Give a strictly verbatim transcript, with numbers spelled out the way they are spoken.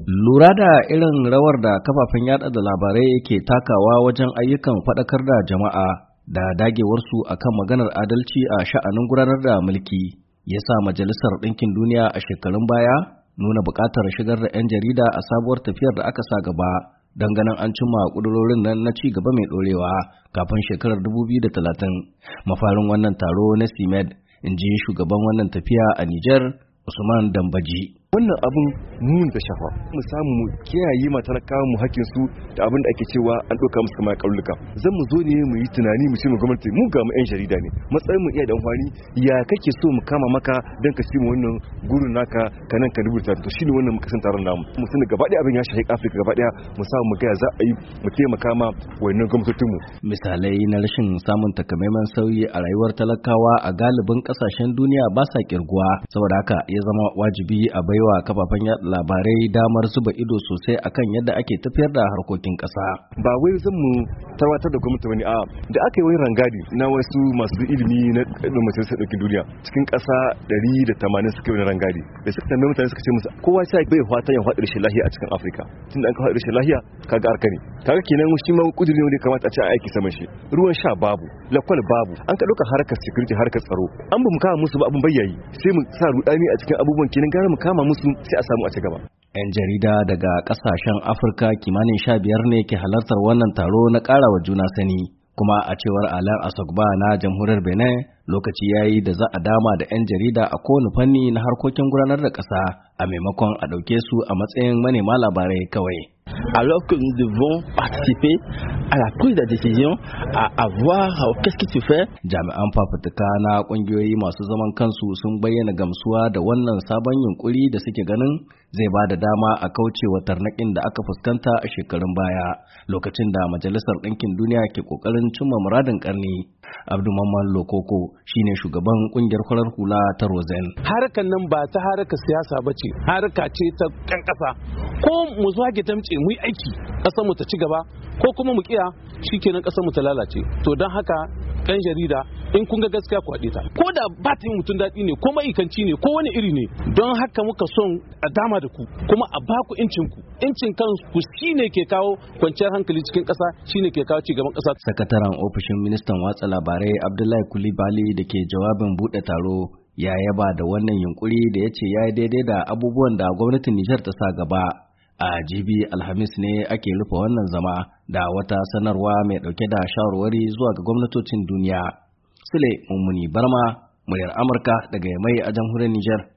Lura da irin rawar da kafafen yada da labarai ke takawa wajen ayyukan faɗakar da jama'a da dagewarsu akan maganar adalci a sha'anin gudanar da mulki ya sa Majalisar Ɗinkin Duniya a shekarun baya nuna buƙatar shigar da 'yan jarida a sabuwar tafiyar da aka sa gaba don ganin an cimma ƙudurorin nan na ci gaba mai ɗorewa kafin shekarar dubu biyu da talatin. Mafarin wannan taro na C I M E D, in ji shugaban wannan tafiya a Nijar, Usman Dambaji. Wannan abun mun da shafa mu samu mu kiyaye ma talakawa mu hakkin su da abin da ake cewa an ɗauka musu kamar kauluka. Zan mu zo ne mu yi tunani mu ce mu gwamnati mu ga mu yan jarida ne matsayin mu iya da amfani ya kake so mu kama maka dan ka ci mu wannan gurin naka kanan ka rubuta to shine wannan muka san taron namu mu sani gaba ɗaya abin ya shafi Afirka gaba ɗaya mu samu mu ga za a yi mu taimaka ma wannan gwamnatocin mu. Misalai na rashin samun takamaiman sauyi a rayuwar talakawa a galibin kasashen duniya ba sa kirguwa, saboda haka ya zama wajibi a baiwa wa kafafen yada labarai damar zuba ido sosai akan yadda ake tafiyar da harkokin ƙasa. Ba wai zan mu tarwatar da gwamnati bane, a da aka yi wani rangadi na wasu masu ilimi na majalisar ɗaukin duniya cikin ƙasa ɗari da tamanin suka yi wani rangadi da suka tambaye mutane suka ce musu kowa sai bai fata ya faɗi rashin lahiya a cikin Afirka, tunda an ka faɗi rashin lahiya kaga arka ne kaga kenan shi ma kudiri ne kamata a ce a aiki saman shi. Ruwan sha babu, lakwal babu, an ka ɗauka harkar security harkar tsaro an ba mu kama musu ba abun bayyayi sai mu sa rudani a cikin abubuwan kenan gara mu kama musu sai a samu a ci gaba. 'Yan jarida daga kasashen Afirka kimanin sha biyar ne ke halartar wannan taro na ƙarawa juna sani, kuma a cewar Alain Asogba na jamhuriyar Benin lokaci yayi da za a dama da 'yan jarida a kowane fanni na harkokin gudanar da ƙasa a maimakon a ɗauke su a matsayin manema labarai kawai. Alors que nous devons participer à la prise de décision, à, à voir uh, qu'est-ce qui se fait. Jami'an fafutuka na kungiyoyi masu zaman kansu sun bayyana gamsuwa da wannan sabon yunkuri da suke ganin zai ba da dama a kaucewa tarnaƙin da aka fuskanta a shekarun baya lokacin da Majalisar Ɗinkin Duniya ke ƙoƙarin cimma muradin ƙarni. Abdu Mamman Lokoko shine shugaban kungiyar farar hula ta Rosen. Harkan nan ba ta harkar siyasa ba ce, harka ce ta kan ƙasa. Ko mu zage tamce mu yi aiki, ƙasar mu ta ci gaba, ko kuma mu kiya shikenan ƙasar mu ta lalace. To don haka ɗan jarida in kun ga gaskiya ku haɗe ta. Ko da ba ta yi mutum daɗi ne, ko maikanci ne, ko wani iri ne. Don haka muka son a dama da ku, kuma a ba ku incin ku. Incin kanku shine ke kawo kwanciyar hankali cikin ƙasa, shine ke kawo cigaban ƙasa. Sakataren ofishin ministan watsa labarai Abdullahi Kulibali da ke jawabin buɗe taro ya yaba da wannan yunkuri da ya ce ya yi daidai da abubuwan da gwamnatin Nijar ta sa gaba. A jibi Alhamis ne ake rufe wannan zama da wata sanarwa mai ɗauke da shawarwari zuwa ga gwamnatocin duniya. Sule Mummuni Barma, muryar Amurka daga Yamai a jamhuriyar Nijar.